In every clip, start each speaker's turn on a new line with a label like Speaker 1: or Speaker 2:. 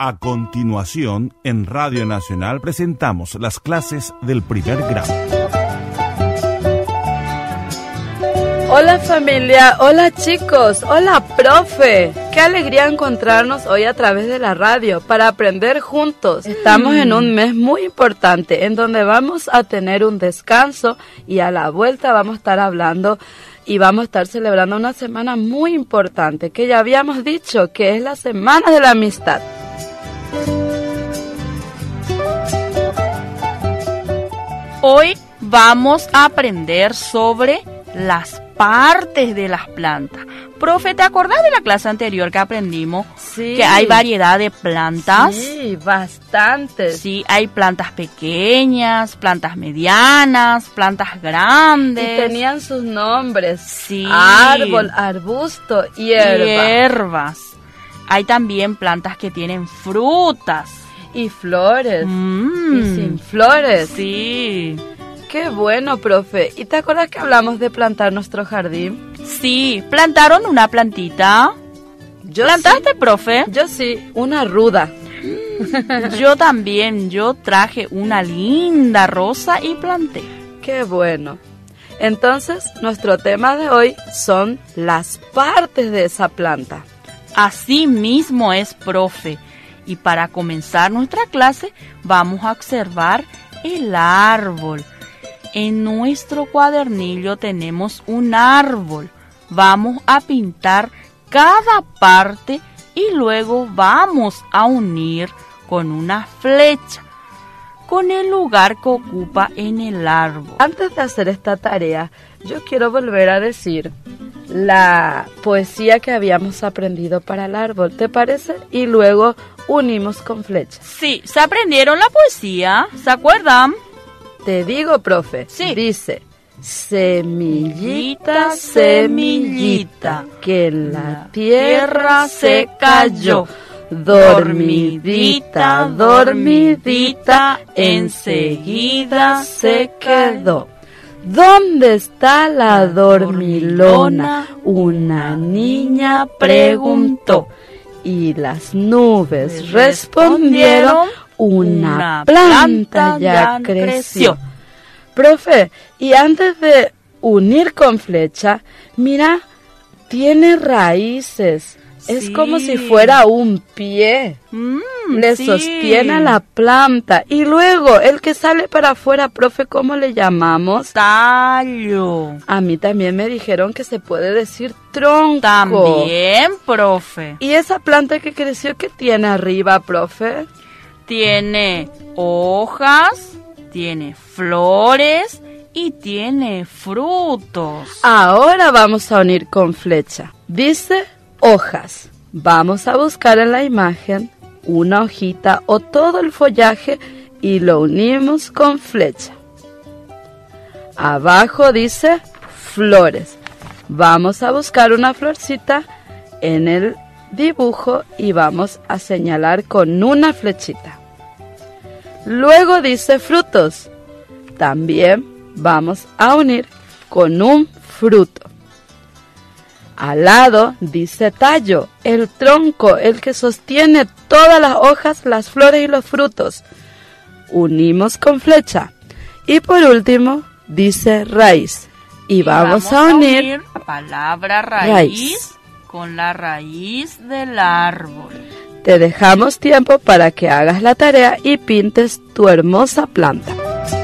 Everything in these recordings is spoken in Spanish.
Speaker 1: A continuación, en Radio Nacional presentamos las clases del primer grado.
Speaker 2: Hola familia, hola chicos, hola profe. Qué alegría encontrarnos hoy a través de la radio para aprender juntos. Estamos en un mes muy importante en donde vamos a tener un descanso y a la vuelta vamos a estar hablando y vamos a estar celebrando una semana muy importante que ya habíamos dicho que es la Semana de la Amistad.
Speaker 3: Hoy vamos a aprender sobre las partes de las plantas. Profe, ¿te acordás de la clase anterior que aprendimos?
Speaker 2: Sí.
Speaker 3: Que hay variedad de plantas.
Speaker 2: Sí, bastantes.
Speaker 3: Sí, hay plantas pequeñas, plantas medianas, plantas grandes.
Speaker 2: Y tenían sus nombres.
Speaker 3: Sí.
Speaker 2: Árbol, arbusto,
Speaker 3: hierbas. Hay también plantas que tienen frutas.
Speaker 2: Y flores. Y sin flores.
Speaker 3: Sí.
Speaker 2: Qué bueno, profe. ¿Y te acuerdas que hablamos de plantar nuestro jardín?
Speaker 3: Sí, ¿plantaron una plantita? ¿Plantaste,
Speaker 2: sí,
Speaker 3: profe?
Speaker 2: Yo sí, una ruda.
Speaker 3: Yo también, yo traje una linda rosa y planté.
Speaker 2: Qué bueno. Entonces, nuestro tema de hoy son las partes de esa planta.
Speaker 3: Así mismo es, profe. Y para comenzar nuestra clase, vamos a observar el árbol. En nuestro cuadernillo tenemos un árbol. Vamos a pintar cada parte y luego vamos a unir con una flecha con el lugar que ocupa en el árbol.
Speaker 2: Antes de hacer esta tarea, yo quiero volver a decir la poesía que habíamos aprendido para el árbol, ¿te parece? Y luego unimos con flechas.
Speaker 3: Sí, ¿se aprendieron la poesía? ¿Se acuerdan?
Speaker 2: Te digo, profe,
Speaker 3: sí.
Speaker 2: Dice: semillita, semillita, que en la tierra se cayó, dormidita, dormidita, enseguida se quedó. ¿Dónde está la dormilona? Una niña preguntó. Y las nubes respondieron: una planta ya creció. Profe, y antes de unir con flecha, mira, tiene raíces. Sí. Es como si fuera un pie. Le sostiene a la planta. Y luego, el que sale para afuera, profe, ¿cómo le llamamos?
Speaker 3: Tallo.
Speaker 2: A mí también me dijeron que se puede decir tronco.
Speaker 3: También, profe.
Speaker 2: ¿Y esa planta que creció, qué tiene arriba, profe?
Speaker 3: Tiene hojas, tiene flores y tiene frutos.
Speaker 2: Ahora vamos a unir con flecha. Dice hojas. Vamos a buscar en la imagen una hojita o todo el follaje y lo unimos con flecha. Abajo dice flores. Vamos a buscar una florcita en el dibujo y vamos a señalar con una flechita. Luego dice frutos. También vamos a unir con un fruto. Al lado dice tallo, el tronco, el que sostiene todas las hojas, las flores y los frutos. Unimos con flecha. Y por último dice raíz. Y vamos a unir
Speaker 3: la palabra raíz con la raíz del árbol.
Speaker 2: Te dejamos tiempo para que hagas la tarea y pintes tu hermosa planta.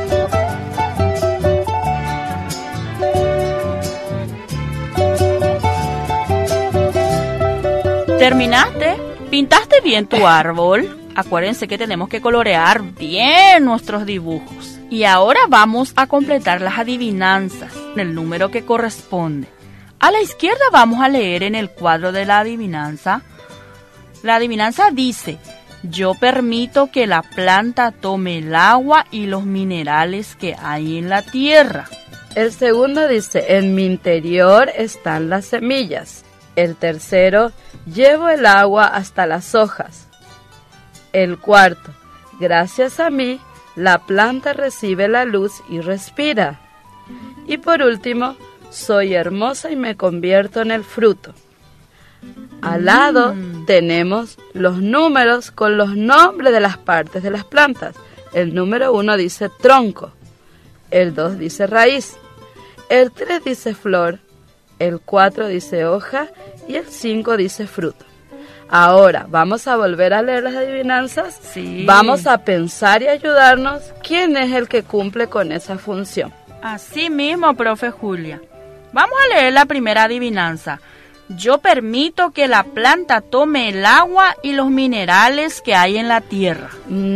Speaker 3: ¿Terminaste? ¿Pintaste bien tu árbol? Acuérdense que tenemos que colorear bien nuestros dibujos. Y ahora vamos a completar las adivinanzas en el número que corresponde. A la izquierda vamos a leer en el cuadro de la adivinanza. La adivinanza dice: yo permito que la planta tome el agua y los minerales que hay en la tierra.
Speaker 2: El segundo dice: en mi interior están las semillas. El tercero: llevo el agua hasta las hojas. El cuarto: gracias a mí, la planta recibe la luz y respira. Y por último: soy hermosa y me convierto en el fruto. Al lado tenemos los números con los nombres de las partes de las plantas. El número 1 dice tronco, el 2 dice raíz, el 3 dice flor, el 4 dice hoja y el 5 dice fruto. Ahora, vamos a volver a leer las adivinanzas.
Speaker 3: Sí.
Speaker 2: Vamos a pensar y ayudarnos quién es el que cumple con esa función.
Speaker 3: Así mismo, profe Julia. Vamos a leer la primera adivinanza. Yo permito que la planta tome el agua y los minerales que hay en la tierra.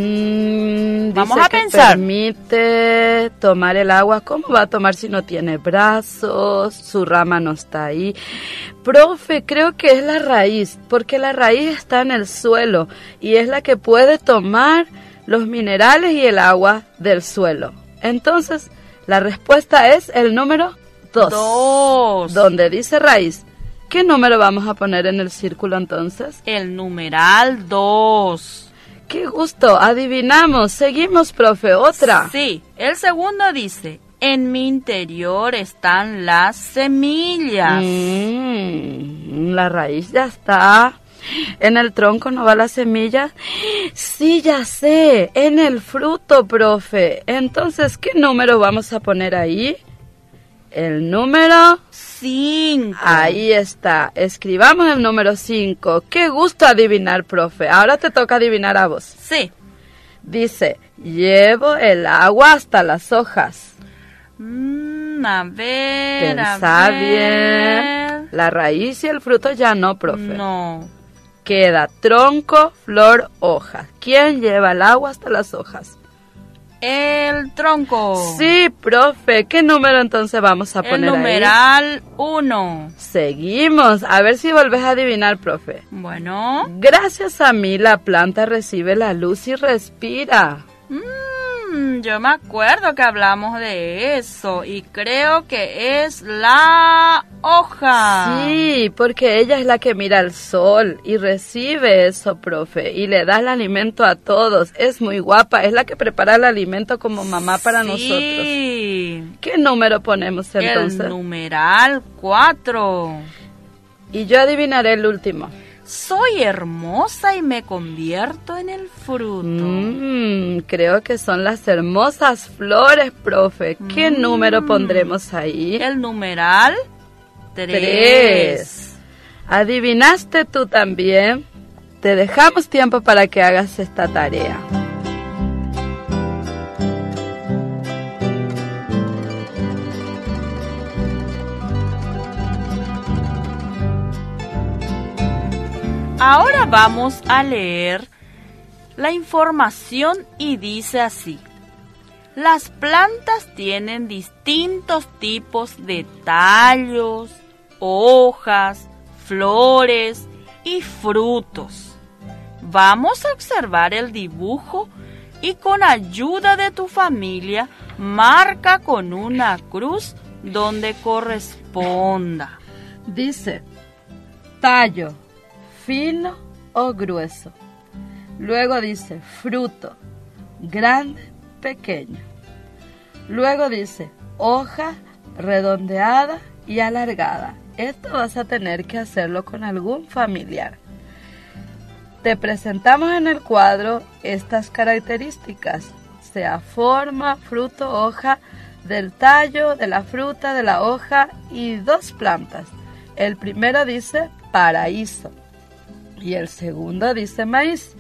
Speaker 3: Vamos a pensar.
Speaker 2: Permite tomar el agua. ¿Cómo va a tomar si no tiene brazos? Su rama no está ahí. Profe, creo que es la raíz, porque la raíz está en el suelo y es la que puede tomar los minerales y el agua del suelo. Entonces, la respuesta es el número 2. Donde dice raíz. ¿Qué número vamos a poner en el círculo entonces?
Speaker 3: El numeral 2.
Speaker 2: ¡Qué gusto! Adivinamos. Seguimos, profe. ¿Otra?
Speaker 3: Sí. El segundo dice, en mi interior están las semillas.
Speaker 2: La raíz ya está. ¿En el tronco no va la semilla? Sí, ya sé. En el fruto, profe. Entonces, ¿qué número vamos a poner ahí? El número
Speaker 3: 5.
Speaker 2: Ahí está. Escribamos el número 5. Qué gusto adivinar, profe. Ahora te toca adivinar a vos.
Speaker 3: Sí.
Speaker 2: Dice, llevo el agua hasta las hojas.
Speaker 3: A ver,
Speaker 2: Pensá
Speaker 3: a ver.
Speaker 2: bien. La raíz y el fruto ya no, profe.
Speaker 3: No.
Speaker 2: Queda tronco, flor, hoja. ¿Quién lleva el agua hasta las hojas?
Speaker 3: El tronco.
Speaker 2: Sí, profe. ¿Qué número entonces vamos a poner ahí?
Speaker 3: El numeral 1.
Speaker 2: Seguimos. A ver si volvés a adivinar, profe.
Speaker 3: Bueno.
Speaker 2: Gracias a mí la planta recibe la luz y respira.
Speaker 3: Yo me acuerdo que hablamos de eso y creo que es la hoja.
Speaker 2: Sí, porque ella es la que mira al sol y recibe eso, profe, y le da el alimento a todos. Es muy guapa, es la que prepara el alimento como mamá para nosotros. ¿Qué número ponemos entonces?
Speaker 3: El numeral 4.
Speaker 2: Y yo adivinaré el último.
Speaker 3: Soy hermosa y me convierto en el fruto.
Speaker 2: Creo que son las hermosas flores, profe. ¿Qué número pondremos ahí?
Speaker 3: El numeral 3.
Speaker 2: ¿Adivinaste tú también? Te dejamos tiempo para que hagas esta tarea.
Speaker 3: Ahora vamos a leer la información y dice así. Las plantas tienen distintos tipos de tallos, hojas, flores y frutos. Vamos a observar el dibujo y con ayuda de tu familia marca con una cruz donde corresponda.
Speaker 2: Dice, tallo, fino o grueso. Luego dice fruto, grande, pequeño. Luego dice hoja, redondeada y alargada. Esto vas a tener que hacerlo con algún familiar. Te presentamos en el cuadro estas características, sea forma, fruto, hoja, del tallo, de la fruta, de la hoja y 2 plantas. El primero dice paraíso. Y el segundo dice maíz.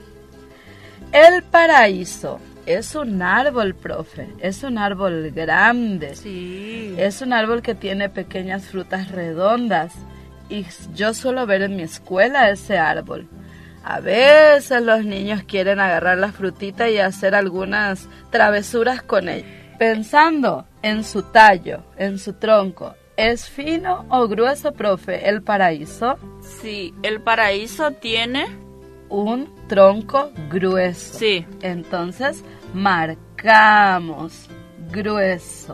Speaker 2: El paraíso es un árbol, profe. Es un árbol grande.
Speaker 3: Sí.
Speaker 2: Es un árbol que tiene pequeñas frutas redondas. Y yo suelo ver en mi escuela ese árbol. A veces los niños quieren agarrar la frutita y hacer algunas travesuras con ella. Pensando en su tallo, en su tronco. ¿Es fino o grueso, profe, el paraíso?
Speaker 3: Sí, el paraíso tiene
Speaker 2: un tronco grueso.
Speaker 3: Sí.
Speaker 2: Entonces, marcamos grueso.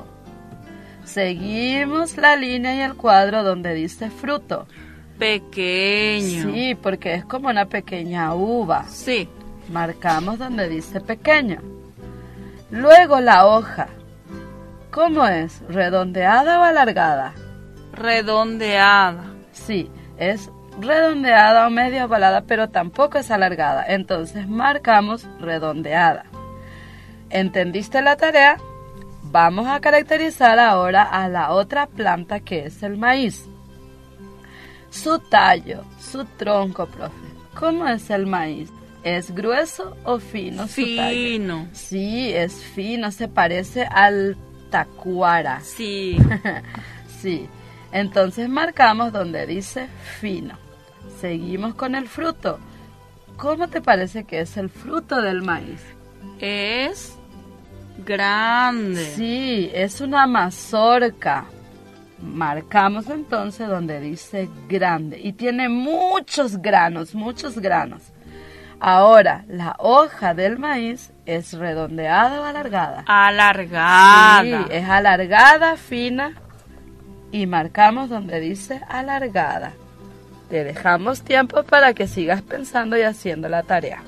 Speaker 2: Seguimos la línea y el cuadro donde dice fruto.
Speaker 3: Pequeño.
Speaker 2: Sí, porque es como una pequeña uva.
Speaker 3: Sí.
Speaker 2: Marcamos donde dice pequeño. Luego la hoja. ¿Cómo es? ¿Redondeada o alargada?
Speaker 3: Redondeada.
Speaker 2: Sí, es redondeada o medio ovalada, pero tampoco es alargada. Entonces marcamos redondeada. ¿Entendiste la tarea? Vamos a caracterizar ahora a la otra planta que es el maíz. Su tallo, su tronco, profe. ¿Cómo es el maíz? ¿Es grueso o fino su tallo?
Speaker 3: Fino.
Speaker 2: Sí, es fino, se parece al tacuara.
Speaker 3: Sí.
Speaker 2: Sí, entonces marcamos donde dice fino. Seguimos con el fruto. ¿Cómo te parece que es el fruto del maíz?
Speaker 3: Es grande.
Speaker 2: Sí, es una mazorca. Marcamos entonces donde dice grande y tiene muchos granos, muchos granos. Ahora, la hoja del maíz es redondeada o alargada.
Speaker 3: Alargada.
Speaker 2: Sí, es alargada, fina y marcamos donde dice alargada. Te dejamos tiempo para que sigas pensando y haciendo la tarea.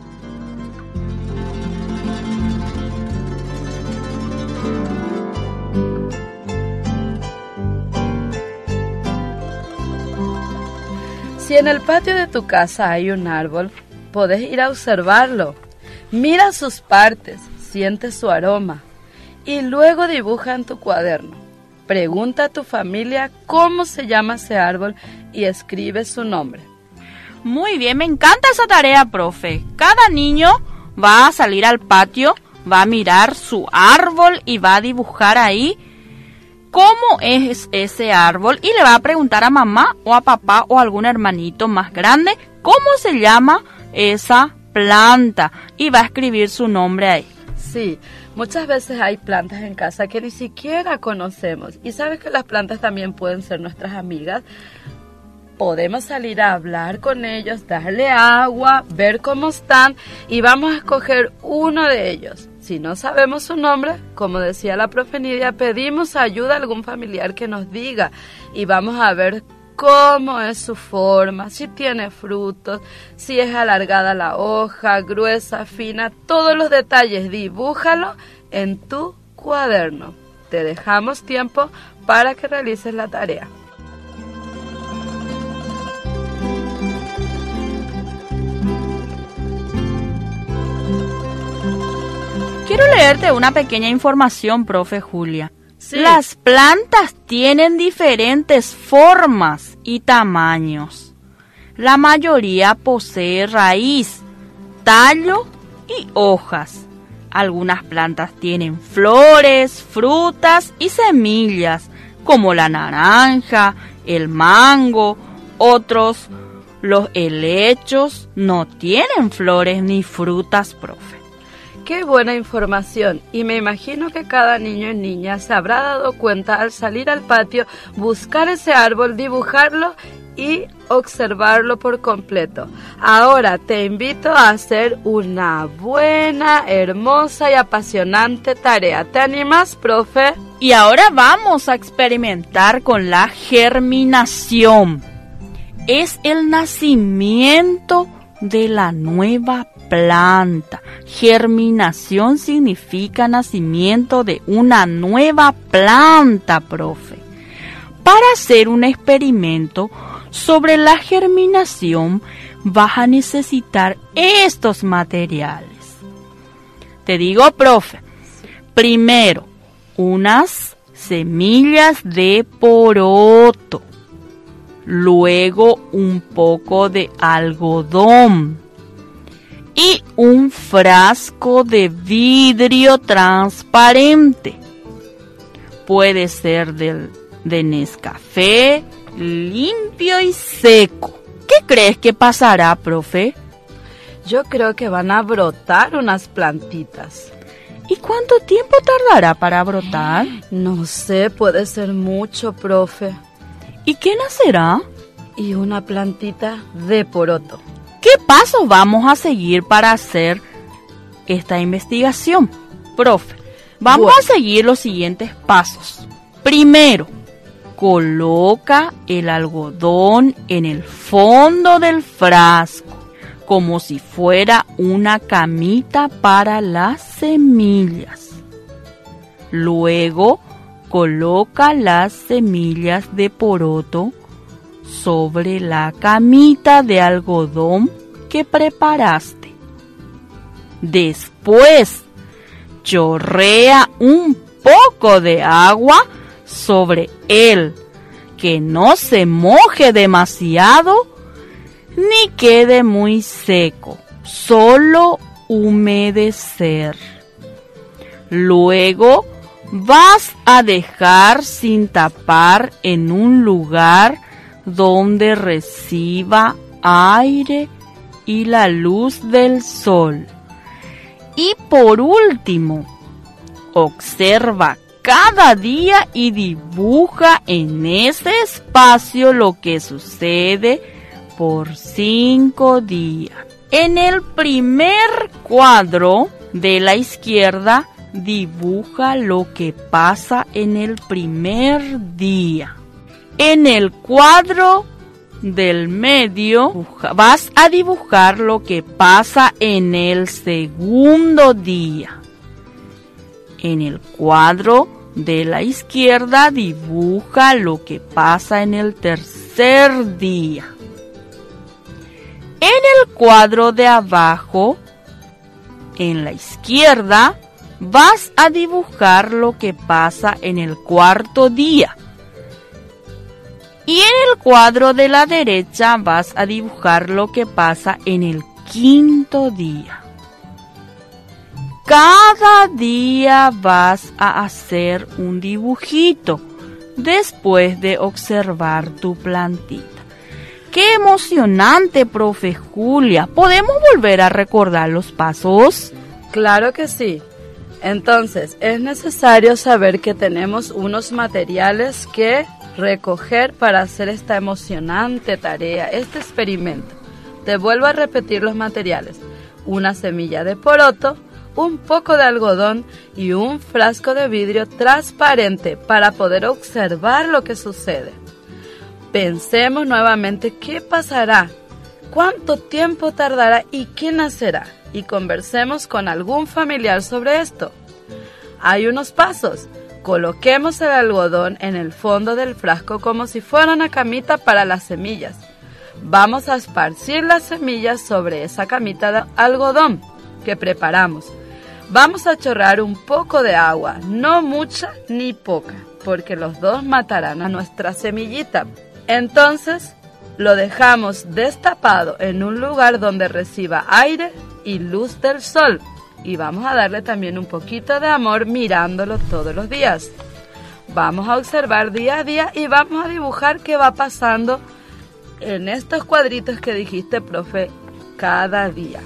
Speaker 2: Si en el patio de tu casa hay un árbol, podés ir a observarlo. Mira sus partes, siente su aroma y luego dibuja en tu cuaderno. Pregunta a tu familia cómo se llama ese árbol y escribe su nombre.
Speaker 3: Muy bien, me encanta esa tarea, profe. Cada niño va a salir al patio, va a mirar su árbol y va a dibujar ahí cómo es ese árbol y le va a preguntar a mamá o a papá o a algún hermanito más grande cómo se llama esa planta y va a escribir su nombre ahí.
Speaker 2: Sí, muchas veces hay plantas en casa que ni siquiera conocemos y sabes que las plantas también pueden ser nuestras amigas. Podemos salir a hablar con ellos, darle agua, ver cómo están y vamos a escoger uno de ellos. Si no sabemos su nombre, como decía la profe Nidia, pedimos ayuda a algún familiar que nos diga y vamos a ver cómo es su forma, si tiene frutos, si es alargada la hoja, gruesa, fina, todos los detalles, dibújalo en tu cuaderno. Te dejamos tiempo para que realices la tarea.
Speaker 3: Quiero leerte una pequeña información, profe Julia.
Speaker 2: Sí.
Speaker 3: Las plantas tienen diferentes formas y tamaños. La mayoría posee raíz, tallo y hojas. Algunas plantas tienen flores, frutas y semillas, como la naranja, el mango. Otros, los helechos, no tienen flores ni frutas, profe.
Speaker 2: Qué buena información y me imagino que cada niño y niña se habrá dado cuenta al salir al patio, buscar ese árbol, dibujarlo y observarlo por completo. Ahora te invito a hacer una buena, hermosa y apasionante tarea. ¿Te animas, profe?
Speaker 3: Y ahora vamos a experimentar con la germinación. Es el nacimiento de la nueva planta. Germinación significa nacimiento de una nueva planta, profe. Para hacer un experimento sobre la germinación vas a necesitar estos materiales. Te digo, profe, primero, unas semillas de poroto, luego un poco de algodón y un frasco de vidrio transparente. Puede ser de Nescafé, limpio y seco. ¿Qué crees que pasará, profe?
Speaker 2: Yo creo que van a brotar unas plantitas.
Speaker 3: ¿Y cuánto tiempo tardará para brotar?
Speaker 2: No sé, puede ser mucho, profe.
Speaker 3: ¿Y qué nacerá?
Speaker 2: Y una plantita de poroto.
Speaker 3: ¿Qué pasos vamos a seguir para hacer esta investigación? Profe, vamos a seguir los siguientes pasos. Primero, coloca el algodón en el fondo del frasco, como si fuera una camita para las semillas. Luego, coloca las semillas de poroto sobre la camita de algodón que preparaste. Después, chorrea un poco de agua sobre él, que no se moje demasiado ni quede muy seco, solo humedecer. Luego vas a dejar sin tapar en un lugar donde reciba aire y la luz del sol. Y por último, observa cada día y dibuja en ese espacio lo que sucede por 5 días. En el primer cuadro de la izquierda, dibuja lo que pasa en el primer día. En el cuadro del medio vas a dibujar lo que pasa en el segundo día. En el cuadro de la izquierda dibuja lo que pasa en el tercer día. En el cuadro de abajo, en la izquierda, vas a dibujar lo que pasa en el cuarto día. Y en el cuadro de la derecha vas a dibujar lo que pasa en el quinto día. Cada día vas a hacer un dibujito después de observar tu plantita. ¡Qué emocionante, profe Julia! ¿Podemos volver a recordar los pasos?
Speaker 2: Claro que sí. Entonces, es necesario saber que tenemos unos materiales que recoger para hacer esta emocionante tarea, este experimento. Te vuelvo a repetir los materiales: una semilla de poroto, un poco de algodón y un frasco de vidrio transparente para poder observar lo que sucede. Pensemos nuevamente qué pasará, cuánto tiempo tardará y qué nacerá, y conversemos con algún familiar sobre esto. Hay unos pasos. Coloquemos el algodón en el fondo del frasco como si fuera una camita para las semillas. Vamos a esparcir las semillas sobre esa camita de algodón que preparamos. Vamos a chorrear un poco de agua, no mucha ni poca, porque los dos matarán a nuestra semillita. Entonces, lo dejamos destapado en un lugar donde reciba aire y luz del sol. Y vamos a darle también un poquito de amor mirándolo todos los días. Vamos a observar día a día y vamos a dibujar qué va pasando en estos cuadritos que dijiste, profe, cada día.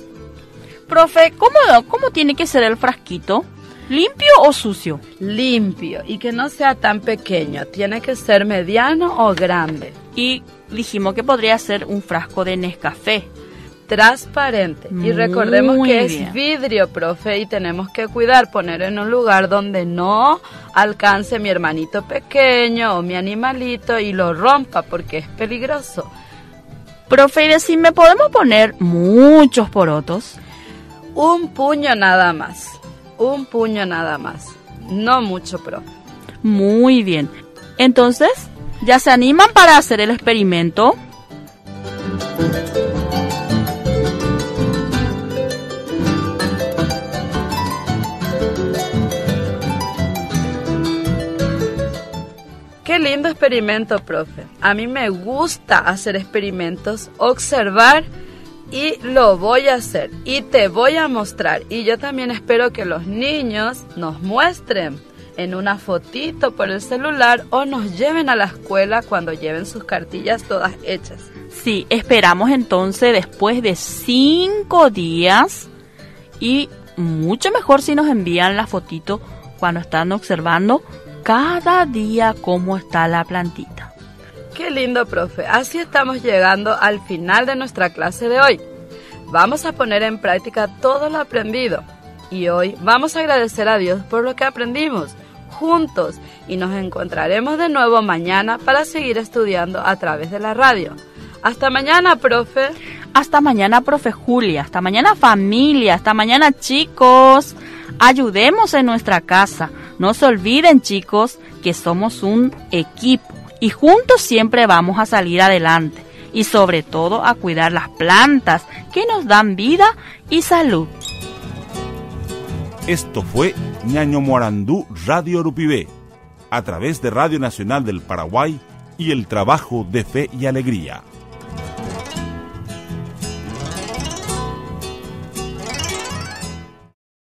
Speaker 3: Profe, ¿cómo tiene que ser el frasquito? ¿Limpio o sucio?
Speaker 2: Limpio, y que no sea tan pequeño. Tiene que ser mediano o grande.
Speaker 3: Y dijimos que podría ser un frasco de Nescafé.
Speaker 2: Transparente. Y recordemos que es vidrio, profe, y tenemos que cuidar, poner en un lugar donde no alcance mi hermanito pequeño o mi animalito y lo rompa, porque es peligroso.
Speaker 3: Profe, y decime, ¿podemos poner muchos porotos?
Speaker 2: Un puño nada más. Un puño nada más. No mucho, profe.
Speaker 3: Muy bien. Entonces, ¿ya se animan para hacer el experimento?
Speaker 2: Qué lindo experimento, profe. A mí me gusta hacer experimentos, observar, y lo voy a hacer y te voy a mostrar. Y yo también espero que los niños nos muestren en una fotito por el celular o nos lleven a la escuela cuando lleven sus cartillas todas hechas.
Speaker 3: Sí, esperamos entonces después de 5 días y mucho mejor si nos envían la fotito cuando están observando cada día cómo está la plantita.
Speaker 2: Qué lindo, profe. Así estamos llegando al final de nuestra clase de hoy. Vamos a poner en práctica todo lo aprendido. Y hoy vamos a agradecer a Dios por lo que aprendimos juntos. Y nos encontraremos de nuevo mañana para seguir estudiando a través de la radio. Hasta mañana, profe.
Speaker 3: Hasta mañana, profe Julia. Hasta mañana, familia. Hasta mañana, chicos. Ayudemos en nuestra casa. No se olviden, chicos, que somos un equipo. y juntos siempre vamos a salir adelante y sobre todo a cuidar las plantas que nos dan vida y salud.
Speaker 1: Esto fue Ñaño Morandú Radio Urupibé, a través de Radio Nacional del Paraguay y el trabajo de fe y alegría.